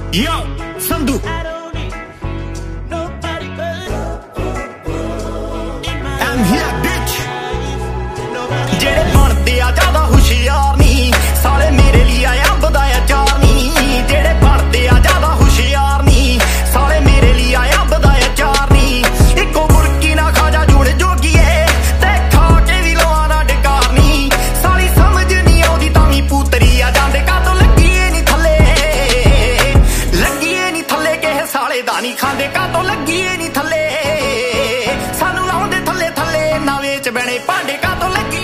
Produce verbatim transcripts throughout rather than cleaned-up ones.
Yo, Sandhu. I'm here, bitch. ਜਿਹੜੇ ਬਣਦੇ ਆ ਜ਼ਿਆਦਾ ਹੁਸ਼ਿਆਰ ਨਹੀਂ ਸਾਲੇ ਮੇਰੇ ਲਈ ਆਇਆ ਬਦਾਇਆ ਚਾਰ ਨਹੀਂ ਜਿਹੜੇ ਬਣਦੇ ਆ ਜ਼ਿਆਦਾ ਹੁਸ਼ਿਆਰ ਨਹੀਂ ਸਾਲੇ ਮੇਰੇ ਲਈ ਆਇਆ ਬਦਾਇਆ ਚਾਰ ਨਹੀਂ ਇੱਕੋ ਮੁਰਕੀ ਨਾ ਖਾ ਜਾ ਜੂੜ ਜੋਗੀਏ ਤੇ ਖਾ ਕੇ ਵੀ ਲਵਾ ਨਾ ਡਕਾਰ ਨਹੀਂ ਸਾਲੀ ਸਮਝ ਨਹੀਂ ਆਉਂਦੀ ਤਾਂ ਵੀ ਪੂਤਰੀ ਆ ਜਾਂਦੇ ਕਾਤੋਂ ਲੱਗੀਏ ਨਹੀਂ ਥੱਲੇ ਲੱਗੀਏ ਨਹੀਂ ਥੱਲੇ ਕਿਸੇ ਸਾਲੇ ਦਾ ਨਹੀਂ ਖਾਂਦੇ ਕਾਤੋਂ ਲੱਗੀਏ ਨਹੀਂ ਥੱਲੇ ਸਾਨੂੰ ਲਾਉਂਦੇ ਥੱਲੇ ਥੱਲੇ ਨਾ ਵੇਚ ਬਣੇ ਭਾਂਡੇ ਕਾਤੋਂ ਲੱਗੀਏ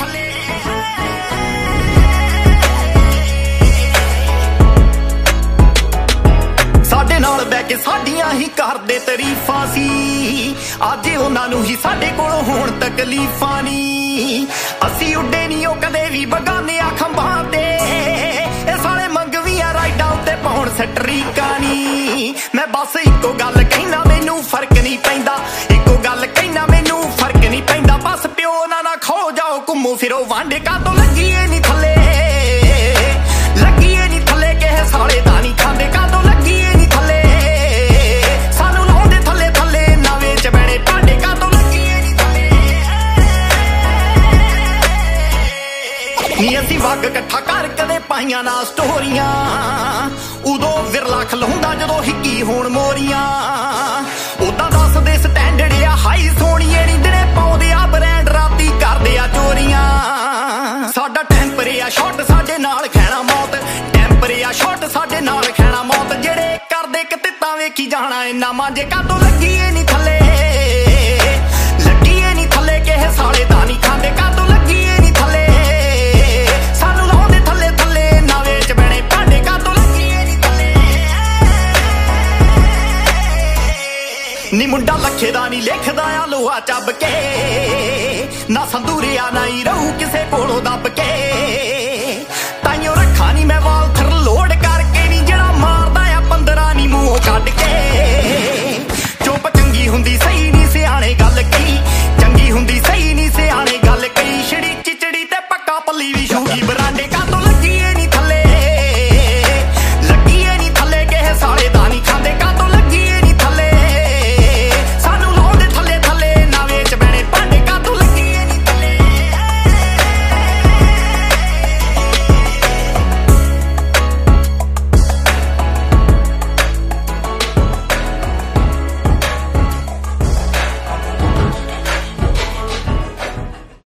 ਨਾਲ ਬਹਿ ਕੇ ਸਾਡੀਆਂ ਹੀ ਕਰਦੇ ਤਾਰੀਫਾਂ ਸੀ ਅੱਜ ਉਹਨਾਂ ਨੂੰ ਹੀ ਸਾਡੇ ਕੋਲੋਂ ਹੋਣ ਤਕਲੀਫਾਂ ਨਹੀਂ ਅਸੀਂ ਉੱਡੇ ਨਹੀਂ ਉਹ ਕਦੇ ਵੀ ਬਗਾਨਿਆਂ ਖੰਭਾਂ ਤੇ ਇਹ ਸਾਲੇ ਮੰਗਵੀਆਂ ਰਾਈਡਾਂ ਉੱਤੇ ਪਾਉਣ ਸਟਰੀਕਾਂ ਨਹੀਂ ਮੈਂ ਬਸ ਇੱਕੋ ਗੱਲ ਕਹਿਣਾ ਮੈਨੂੰ ਫਰਕ ਨਹੀਂ ਪੈਂਦਾ ਇੱਕੋ ਗੱਲ ਕਹਿਣਾ ਮੈਨੂੰ ਫਰਕ ਨਹੀਂ ਪੈਂਦਾ ਬਸ ਪਿਓ ਨਾ ਨਾ ਖੋ ਜਾਓ ਘੁੰਮੋ ਫਿਰੋ ਵਾਂਡੇ ਕਾਤੋਂ ਲੱਗੀਏ ਨਹੀਂ ਥੱਲੇ ਲੱਗੀਏ ਨਹੀਂ ਥੱਲੇ ਕਿਸੇ ਸਾਲੇ ਦਾ ਨਹੀਂ ਖਾਂਦੇ ਕਾਤੋਂ ਲੱਗੀਏ ਨੀ ਅਸੀਂ ਵਗ ਇਕੱਠਾ ਕਰ ਕਦੇ ਪਾਈਆਂ ਨਾ ਸਟੋਰੀਆਂ ਉਦੋਂ ਵਿਰਲਾ ਖਲਾਉਂਦਾ ਜਦੋਂ ਹਿੱਕੀ ਹੋਣ ਮੋਰੀਆਂ ਉਦਾਂ ਦੱਸਦੇ ਸਟੈਂਡਰਡ ਆ ਹਾਈ ਸੋਹਣੀਏ ਨੀ ਦਿਨੇ ਪਾਉਂਦੇ ਆ ਬ੍ਰੈਂਡ ਰਾਤੀ ਕਰਦੇ ਆ ਚੋਰੀਆਂ ਸਾਡਾ ਟੈਂਪਰ ਆ ਸ਼ਾਟ ਸਾਡੇ ਨਾਲ ਖੈਣਾ ਮੌਤ ਟੈਂਪਰ ਆ ਸ਼ਾਟ ਸਾਡੇ ਨਾਲ ਖੈਣਾ ਮੌਤ ਜਿਹੜੇ ਕਰਦੇ ਕਿਤੇ ਵੇਖੀ ਜਾਣਾ ਇੰਨਾ ਮਾਂਜੇ ਕਾਤੋਂ ਲੱਗੀਏ ਨੀ ਥੱਲੇ ਲੱਗੀਏ ਨੀ ਥੱਲੇ ਕਿਸੇ ਸਾਲੇ ਦਾ ਨਹੀਂ ਖਾਂਦੇ ਕਾਤੋਂ ਲੱਗੀਏ ਨੀ ਥੱਲੇ ਨੀ ਮੁੰਡਾ ਲੱਖੇ ਦਾ ਨਹੀਂ ਲਿਖਦਾ ਆ ਲੋਹਾ ਚੱਬ ਕੇ ਨਾ ਸੰਦੂਰਿਆ ਨਾ ਹੀ ਰਹੂ ਕਿਸੇ ਕੋਲੋਂ ਦੱਬ ਕੇ